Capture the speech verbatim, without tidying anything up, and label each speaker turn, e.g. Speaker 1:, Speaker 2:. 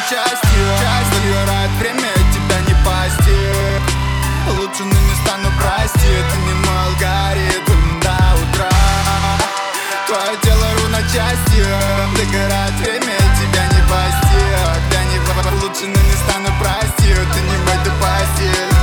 Speaker 1: части. Забирает время, тебя не постиг. Лучше, но не стану, прости. Это не мой алгоритм до утра. Твое тело ровно части. Догорает время, тебя не постиг. Да не лучше, но не стану, прости. Это не мой, ты постиг.